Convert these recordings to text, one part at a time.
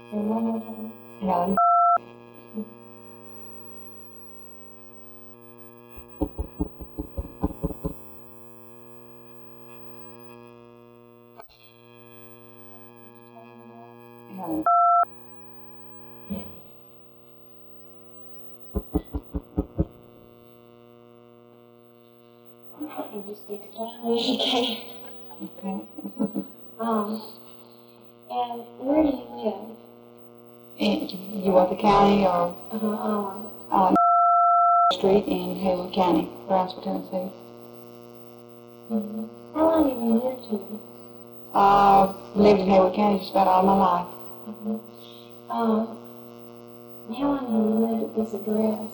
And one more time. Helen. Helen. You just explain education. Okay. And where do you live? And you want the county or Street in Haywood County, Brownsville, Tennessee. How long have you lived here? Lived in Haywood County just about all my life. How long have you lived at this address?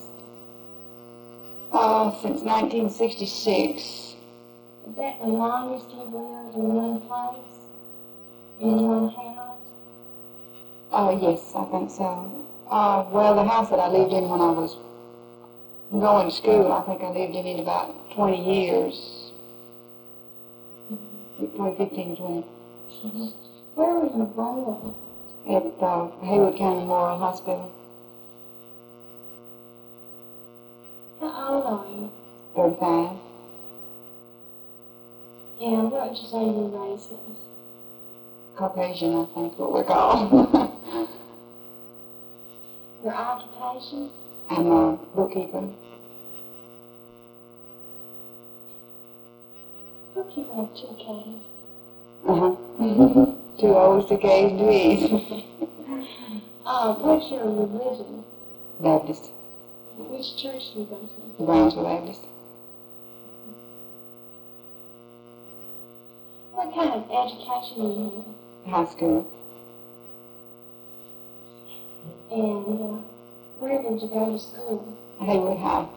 Since 1966. Is that the longest you've lived in one place? In one house? Yes, I think so. Well, the house that I lived in when I was going to school, I think I lived in it about 20 years. Probably 15, 20. Where were you born? At Haywood County Memorial Hospital. How old are you? 35. And what would you say your race is? Caucasian, I think, what we're called. Your occupation? I'm a bookkeeper. Bookkeeper have 2 K's. Uh-huh. 2 O's, 2 K's, 2 E's. What's your religion? Baptist. Which church do you go to? Brownsville Baptist. What kind of education do you have? High school. And where did you go to school? Haywood High.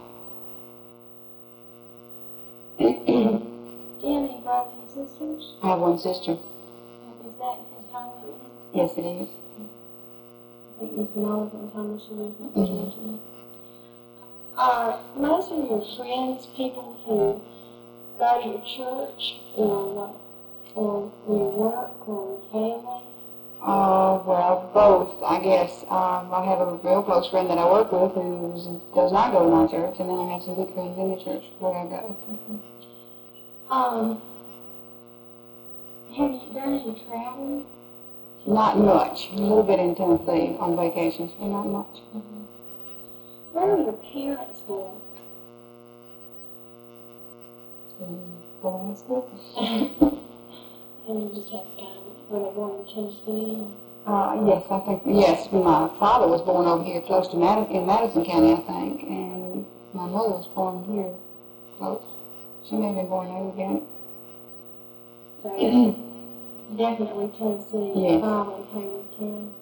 Do you have any brothers and sisters? I have one sister. Is that his home right now? Yes, it is. I think Miss Mulligan told me she was in Georgia. Most of your friends people who go to your church or your work or your family? Well, both, I guess. I have a real close friend that I work with who does not go to my church, and then I have some good friends in the church where I go. Have you done any traveling? Not much. A little bit in Tennessee on vacations, but not much. Where were your parents born? Go to high school? And you just have kind of, were they born in Tennessee? Yes, I think, yes. My father was born over here close to in Madison County, I think, and my mother was born here close. She may have been born in Haywood County. So, definitely Tennessee, yes. Probably Haywood County.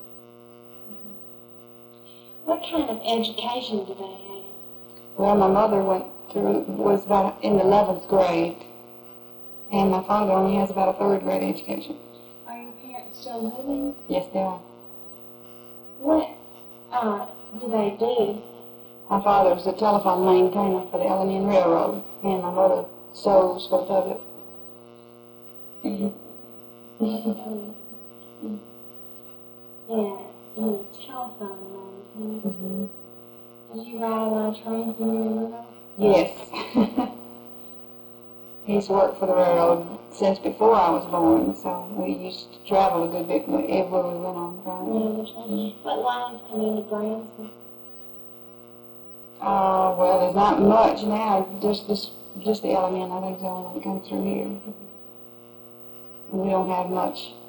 What kind of education do they have? Well, my mother was about in the 11th grade, and my father only has about a 3rd grade education. Are your parents still living? Yes, they are. What do they do? My father is a telephone maintainer for the L&N Railroad, and my mother sews for the public. Yeah, you're a telephone maintainer. Did you ride a lot of trains when you were little? Yes. He's worked for the railroad since before I was born, so we used to travel a good bit everywhere we went on train. What lines come into Brownsville? Well, there's not much now, just the L&N, I think, is the only one that comes through here. We don't have much